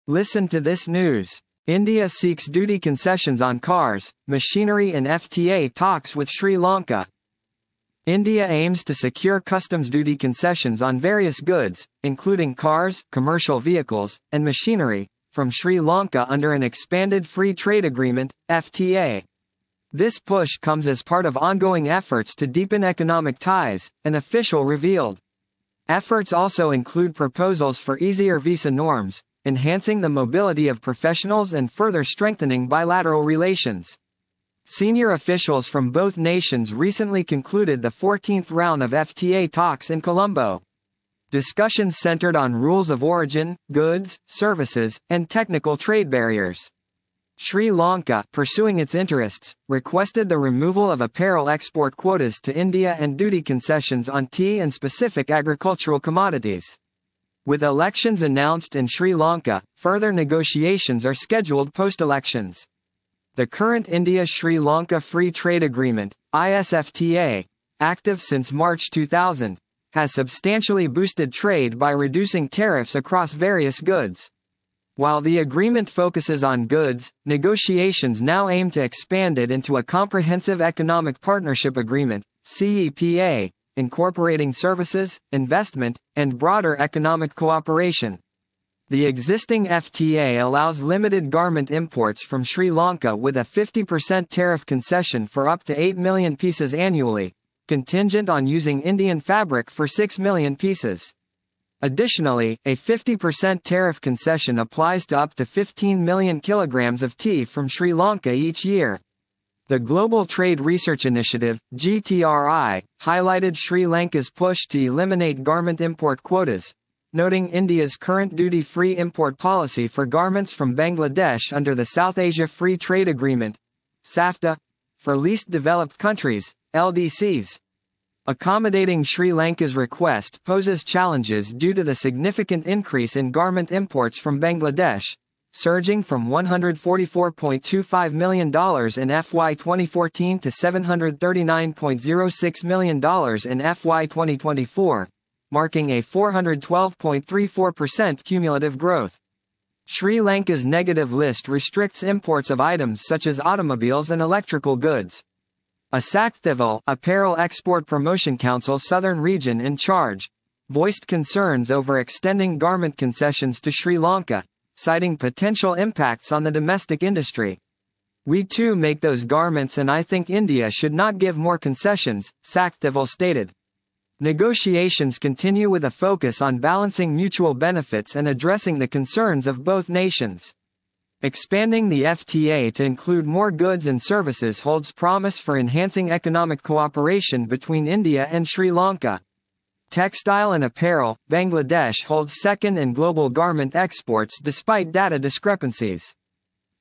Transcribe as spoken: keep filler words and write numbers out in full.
Listen to this news. India seeks duty concessions on cars, machinery in F T A talks with Sri Lanka. India aims to secure customs duty concessions on various goods, including cars, commercial vehicles, and machinery, from Sri Lanka under an expanded free trade agreement, F T A. This push comes as part of ongoing efforts to deepen economic ties, an official revealed. Efforts also include proposals for easier visa norms, enhancing the mobility of professionals and further strengthening bilateral relations. Senior officials from both nations recently concluded the fourteenth round of F T A talks in Colombo. Discussions centered on rules of origin, goods, services, and technical trade barriers. Sri Lanka, pursuing its interests, requested the removal of apparel export quotas to India and duty concessions on tea and specific agricultural commodities. With elections announced in Sri Lanka, further negotiations are scheduled post-elections. The current India-Sri Lanka Free Trade Agreement, I S F T A, active since March two thousand, has substantially boosted trade by reducing tariffs across various goods. While the agreement focuses on goods, negotiations now aim to expand it into a Comprehensive Economic Partnership Agreement, C E P A, incorporating services, investment, and broader economic cooperation. The existing F T A allows limited garment imports from Sri Lanka with a fifty percent tariff concession for up to eight million pieces annually, contingent on using Indian fabric for six million pieces. Additionally, a fifty percent tariff concession applies to up to fifteen million kilograms of tea from Sri Lanka each year. The Global Trade Research Initiative, G T R I, highlighted Sri Lanka's push to eliminate garment import quotas, noting India's current duty-free import policy for garments from Bangladesh under the South Asia Free Trade Agreement, SAFTA, for least developed countries, L D Cs. Accommodating Sri Lanka's request poses challenges due to the significant increase in garment imports from Bangladesh, surging from one hundred forty-four point two five million dollars in F Y twenty fourteen to seven hundred thirty-nine point zero six million dollars in F Y twenty twenty-four. Marking a four hundred twelve point three four percent cumulative growth. Sri Lanka's negative list restricts imports of items such as automobiles and electrical goods. A Sakthival, Apparel Export Promotion Council Southern Region in charge, voiced concerns over extending garment concessions to Sri Lanka, citing potential impacts on the domestic industry. We too make those garments and I think India should not give more concessions, Sakthival stated. Negotiations continue with a focus on balancing mutual benefits and addressing the concerns of both nations. Expanding the F T A to include more goods and services holds promise for enhancing economic cooperation between India and Sri Lanka. Textile and apparel, Bangladesh holds second in global garment exports despite data discrepancies.